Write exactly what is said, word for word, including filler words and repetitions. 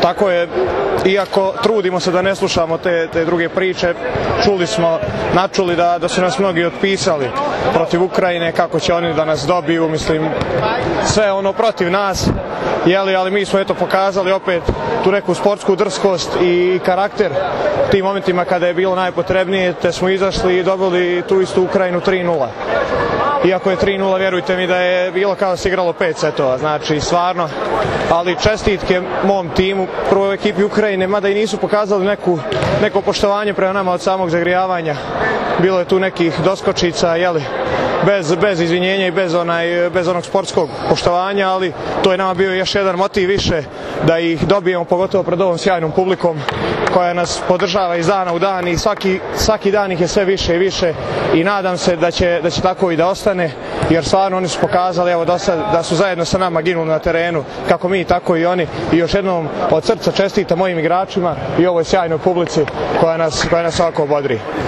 tako je, iako trudimo se da ne slušamo te, te druge priče, čuli smo, načuli da, da su nas mnogi otpisali protiv Ukrajine, kako će oni da nas dobiju, mislim, sve ono protiv nas, jeli, ali mi smo eto pokazali opet tu neku sportsku drskost i karakter u tim momentima kada je bilo najpotrebnije, te smo izašli i dobili tu istu Ukrajinu tri nula. Iako je tri nula, vjerujte mi da je bilo kao da se igralo pet setova, znači stvarno, ali čestitke mom timu, prvo ekipi Ukrajine, mada i nisu pokazali neku, neko poštovanje prema nama od samog zagrijavanja. Bilo je tu nekih doskočica, jeli, bez, bez izvinjenja i bez, onaj, bez onog sportskog poštovanja, ali to je nama bio još jedan motiv više da ih dobijemo, pogotovo pred ovom sjajnom publikom koja nas podržava iz dana u dan i svaki, svaki dan ih je sve više i više i nadam se da će, da će tako i da ostane, jer stvarno oni su pokazali evo do sad da su zajedno sa nama ginuli na terenu, kako mi tako i oni, i još jednom od srca čestitam mojim igračima i ovoj sjajnoj publici koja nas, koja nas ovako bodri.